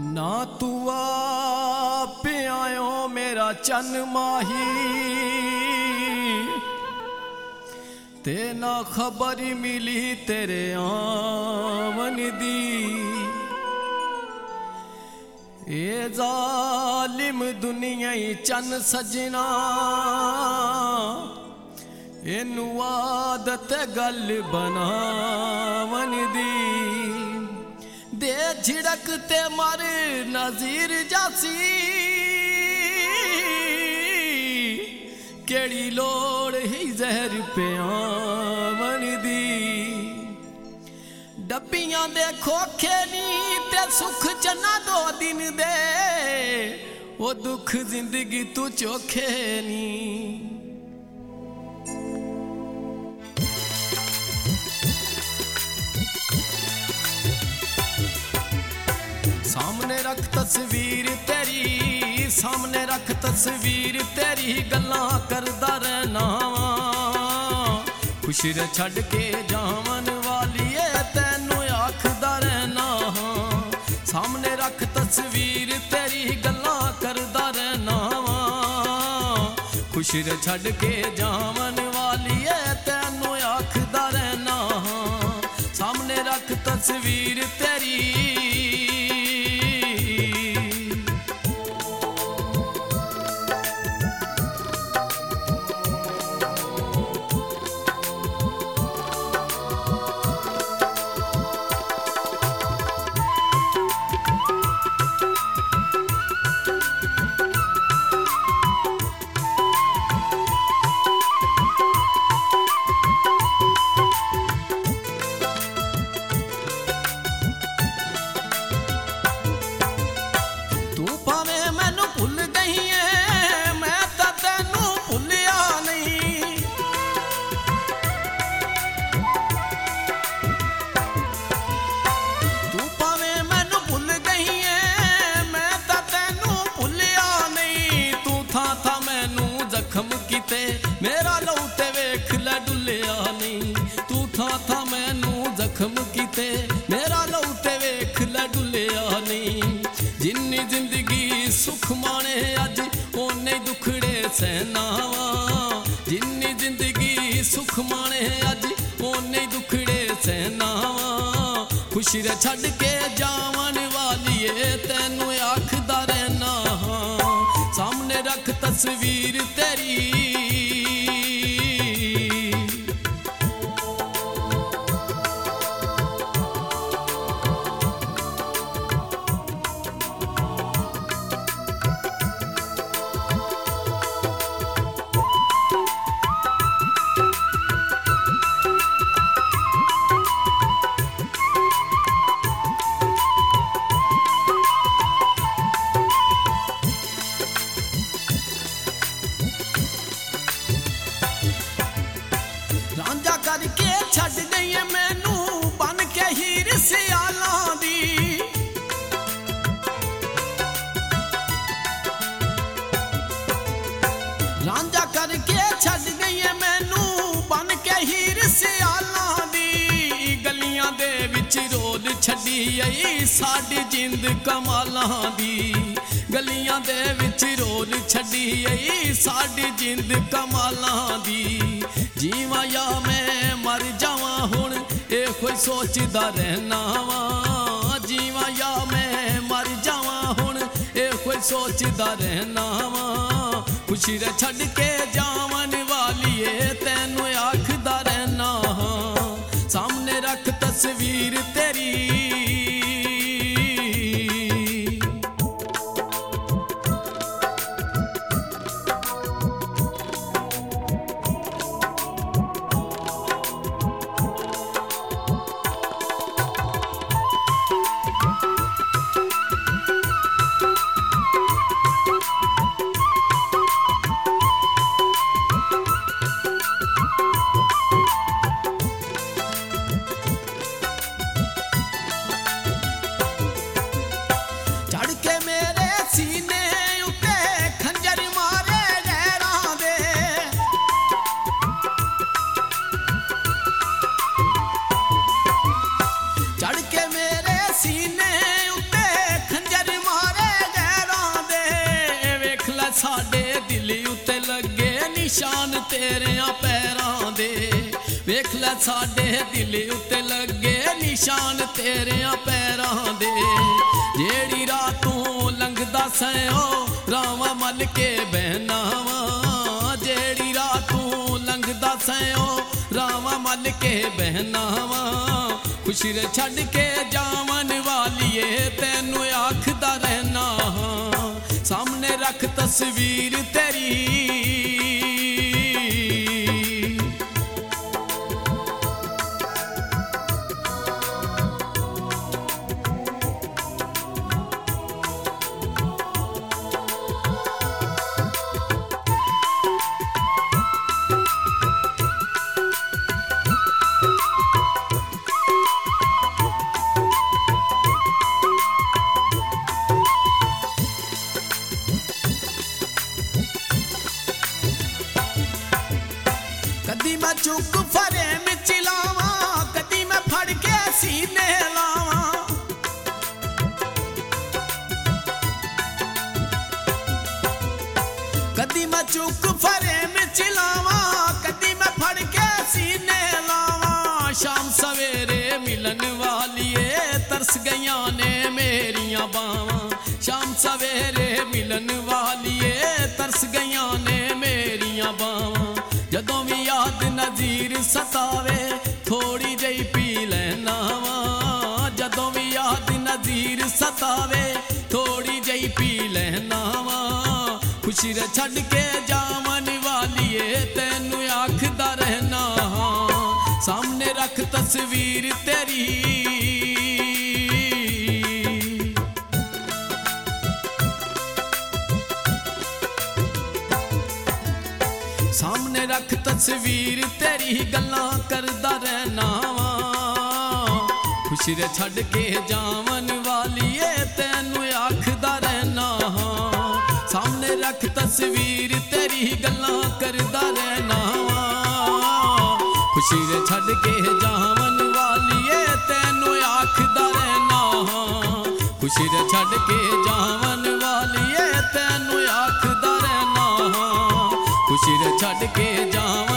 ना तू आप आयो मेरा चन माही ते ना खबर मिली तेरे आवन दी। ए जालिम दुनिया ही चन सजना इनू आदत गल बनावन दी। दे झिड़क ते मर नज़ीर जासी केड़ी लोड़ ही जहर पियावन दी। डब्बियां दे खोखे नी ते सुख चना दो दिन दे वो दुख जिंदगी तू चोखे नी। सामने रख तस्वीर तेरी, सामने रख तस्वीर तेरी गल्लां करदा रहना खुश रे छड़ के जावन वालिए तैनू आखदा रहना। सामने रख तस्वीर तेरी गल्लां करदा रहना खुश रे छड़ के जावन वालिए तैनू आखदा रहना। सामने रख तस्वीर तेरी। मेरा लहू ते वेख लै डुलिया नहीं तू था मैनू जख्म कीते। मेरा लहू ते वेख लै डुलिया नहीं। जिन्नी जिंदगी सुख माने अज ओने दुखड़े सहनावा। जिन्नी जिंदगी सुख माने अज ओने दुखड़े सहनावा। खुश रे छड़ के जावन वालिए तैनू आखदा रहना। सामने रख तस्वीर तेरी। रांझा करके छड़ गई मैनू बन के हीर सियालां दी। रांझा करके छड़ गई मैनू बन के हीर सियालां दी। गलियां दे विच रोल छड़ी आई साडी जिंद कमालां दी। गलियां दे विच रोल छड़ी आई साडी जिंद कमालां दी। जीवा या मैं मर जावा हुण ए कोई सोचदा रहना वा। जीवा या मैं मर जावा हुण ए कोई सोचदा रहना वा। खुशी रे छड़ के जावन वालिए तैनू आखदा रहना। सामने रख तस्वीर तेरी। निशान तेरिया पैरां दे। वेख लै साडे दिल उत्ते लगे निशान तेरिया पैरां दे। जेड़ी रात तू लंघदा सैओ रावां मल के बहना वा। जेड़ी रात तू लंघदा सैओ रावां मल के बहना वा। खुशी रे छड़ के जावन वालिए तैनू आखदा रहना। सामने रख तस्वीर तेरी कदी मैं चुक फरेम चिलावा कदी मैं फड़ के सीने लावा। कदी मैं चुक फरेम चिलावा कदी मैं फड़ के सीने लावा। शाम सवेरे मिलन वालिए तरस गईया ने मेरिया बावां। शाम सवेरे मिलन वालिए तरस गईया ने मेरिया बावां। जदों भी याद नज़ीर सतावे थोड़ी जही पी लेना वा। जदों भी याद नज़ीर सतावे थोड़ी जही पी लेना वा। खुशी रे छड़ के जावन वालिए तैनू आखदा रहना। सामने रख तस्वीर तेरी सामने रख तस्वीर तेरी गल्लां करदा रहना वा। खुशी रे छड़ के जावन वालिए तैनू आखदा रहना। सामने रख तस्वीर तेरी गल्लां करदा रहना वा। खुशी रे छड़ के जावन वालिए तैनू आखदा रहना। खुशी रे छड़ के जावन वालिए तैनू आखदा रहना। खुशी रे छड़ के जावन